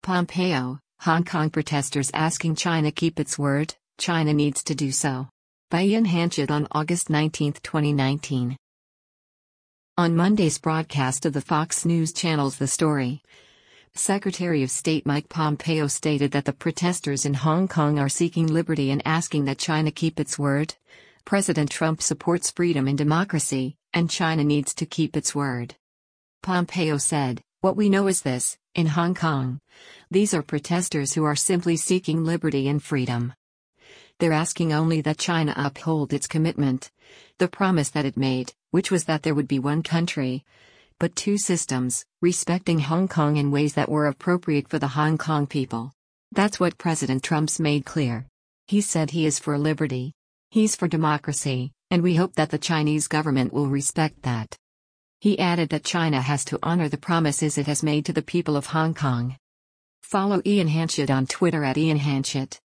Pompeo, Hong Kong protesters asking China keep its word, China needs to do so. By Ian Hanchett on August 19, 2019. On Monday's broadcast of the Fox News Channel's The Story, Secretary of State Mike Pompeo stated that the protesters in Hong Kong are seeking liberty and asking that China keep its word. President Trump supports freedom and democracy, and China needs to keep its word. Pompeo said, "What we know is this: in Hong Kong, these are protesters who are simply seeking liberty and freedom. They're asking only that China uphold its commitment, the promise that it made, which was that there would be one country, but two systems, respecting Hong Kong in ways that were appropriate for the Hong Kong people." That's what President Trump's made clear. He said he is for liberty. He's for democracy, and we hope that the Chinese government will respect that. He added that China has to honor the promises it has made to the people of Hong Kong. Follow Ian Hanchett on Twitter @IanHanchett.